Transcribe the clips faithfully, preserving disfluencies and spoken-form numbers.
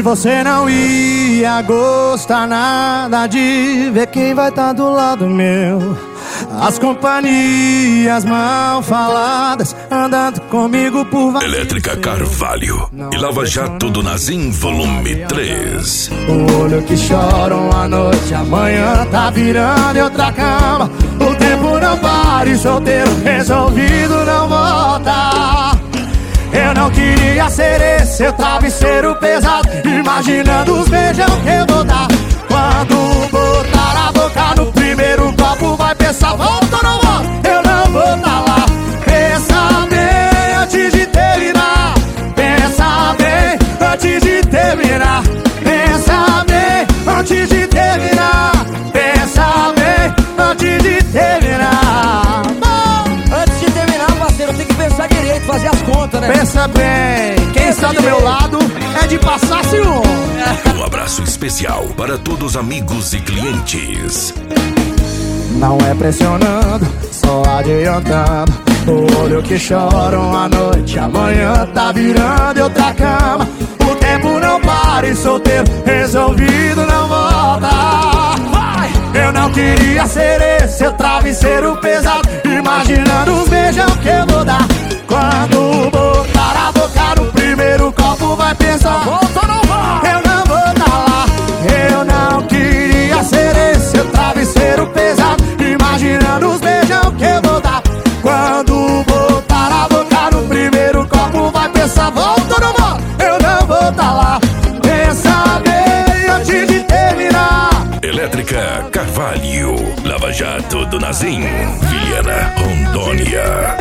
você não ia gostar nada de ver quem vai estar do lado meu. As companhias mal faladas andando comigo por várias. Elétrica Carvalho e Lava Jato do Nazim, volume três. O olho que chora uma noite, amanhã tá virando em outra cama. O tempo não para e solteiro resolvido não volta. Eu não queria ser esse seu travesseiro pesado, imaginando os beijão que eu vou dar. Quando botar a boca no primeiro copo, vai pensar, volta ou não volta? Eu não vou tá lá. Pensa bem antes de terminar. Pensa bem antes de terminar. Pensa bem antes de terminar. Pensa bem antes de terminar. Antes de terminar, parceiro, tem que pensar direito, fazer as contas, né? Pensa bem, quem está do meu lado é de passar ciúme. Um abraço especial para todos os amigos e clientes. Não é pressionando, só adiantando. O olho que chora uma noite, amanhã tá virando em outra cama. O tempo não para e solteiro resolvido não volta. Vai! Eu não queria ser esse seu travesseiro pesado, imaginando os beijão que eu vou dar. Quando botar a boca no primeiro copo, vai pensar, volta ou não vai? Eu não vou tá lá. Eu não queria ser esse seu travesseiro pesado, imaginando os beijão que eu vou dar. Quando botar a boca no primeiro copo, vai pensar, volta ou não volta? Eu não vou tá lá. Pensa bem antes de terminar. Elétrica Carvalho, Lava Jato do Nazim, Viana, Rondônia.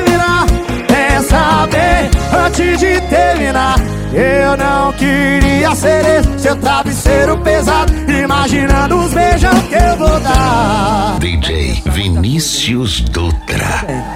Pensa bem antes de terminar. Eu não queria ser esse seu travesseiro pesado, imaginando os beijão que eu vou dar. D J Vinícius Dutra.